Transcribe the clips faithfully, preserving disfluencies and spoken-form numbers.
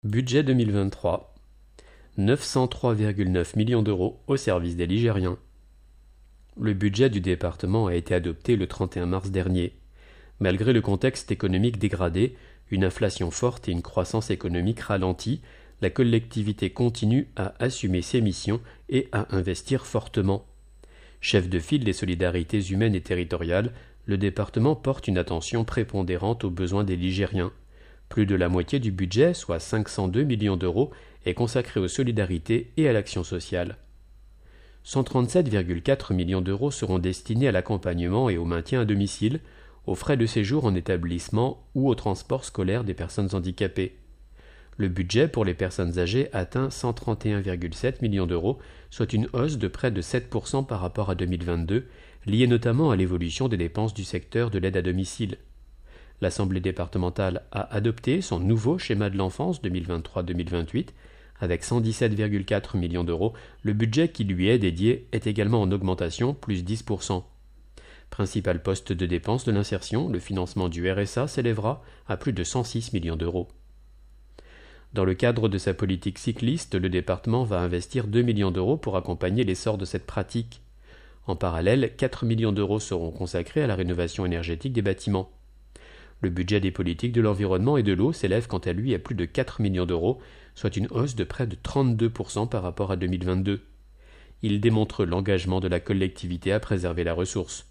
Budget deux mille vingt-trois. neuf cent trois virgule neuf millions d'euros au service des Ligériens. Le budget du département a été adopté le trente et un mars dernier. Malgré le contexte économique dégradé, une inflation forte et une croissance économique ralentie, la collectivité continue à assumer ses missions et à investir fortement. Chef de file des solidarités humaines et territoriales, le département porte une attention prépondérante aux besoins des Ligériens. Plus de la moitié du budget, soit cinq cent deux millions d'euros, est consacré aux solidarités et à l'action sociale. cent trente-sept virgule quatre millions d'euros seront destinés à l'accompagnement et au maintien à domicile, aux frais de séjour en établissement ou au transport scolaire des personnes handicapées. Le budget pour les personnes âgées atteint cent trente et un virgule sept millions d'euros, soit une hausse de près de sept pour cent par rapport à deux mille vingt-deux, liée notamment à l'évolution des dépenses du secteur de l'aide à domicile. L'Assemblée départementale a adopté son nouveau schéma de l'enfance deux mille vingt-trois deux mille vingt-huit. Avec cent dix-sept virgule quatre millions d'euros, le budget qui lui est dédié est également en augmentation, plus dix pour cent. Principal poste de dépense de l'insertion, le financement du R S A s'élèvera à plus de cent six millions d'euros. Dans le cadre de sa politique cycliste, le département va investir deux millions d'euros pour accompagner l'essor de cette pratique. En parallèle, quatre millions d'euros seront consacrés à la rénovation énergétique des bâtiments. Le budget des politiques de l'environnement et de l'eau s'élève quant à lui à plus de quatre millions d'euros, soit une hausse de près de trente-deux pour cent par rapport à deux mille vingt-deux. Il démontre l'engagement de la collectivité à préserver la ressource.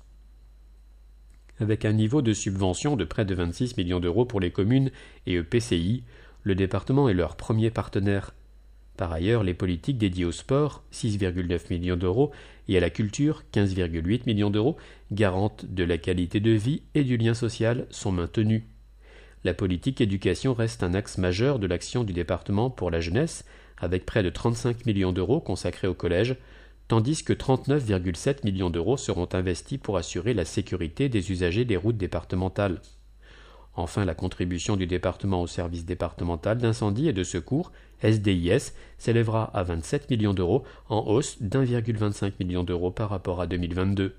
Avec un niveau de subvention de près de vingt-six millions d'euros pour les communes et E P C I, le département est leur premier partenaire. Par ailleurs, les politiques dédiées au sport, six virgule neuf millions d'euros, et à la culture, quinze virgule huit millions d'euros, garantes de la qualité de vie et du lien social, sont maintenues. La politique éducation reste un axe majeur de l'action du département pour la jeunesse, avec près de trente-cinq millions d'euros consacrés au collège, tandis que trente-neuf virgule sept millions d'euros seront investis pour assurer la sécurité des usagers des routes départementales. Enfin, la contribution du département au service départemental d'incendie et de secours, S D I S, s'élèvera à vingt-sept millions d'euros, en hausse d'un virgule vingt-cinq million d'euros par rapport à deux mille vingt-deux.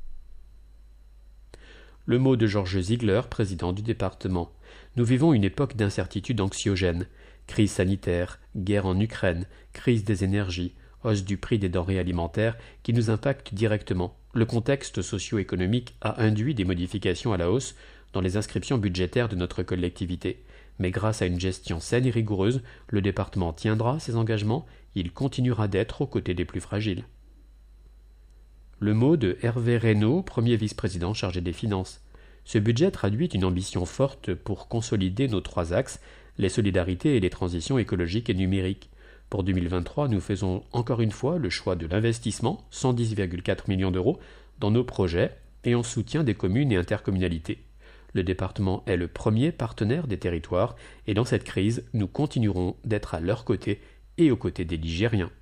Le mot de Georges Ziegler, président du département. Nous vivons une époque d'incertitude anxiogène. Crise sanitaire, guerre en Ukraine, crise des énergies, hausse du prix des denrées alimentaires qui nous impactent directement. Le contexte socio-économique a induit des modifications à la hausse dans les inscriptions budgétaires de notre collectivité. Mais grâce à une gestion saine et rigoureuse, le département tiendra ses engagements, il continuera d'être aux côtés des plus fragiles. Le mot de Hervé Reynaud, premier vice-président chargé des finances. Ce budget traduit une ambition forte pour consolider nos trois axes, les solidarités et les transitions écologiques et numériques. Pour deux mille vingt-trois, nous faisons encore une fois le choix de l'investissement, cent dix virgule quatre millions d'euros, dans nos projets et en soutien des communes et intercommunalités. Le département est le premier partenaire des territoires et dans cette crise, nous continuerons d'être à leur côté et aux côtés des Ligériens.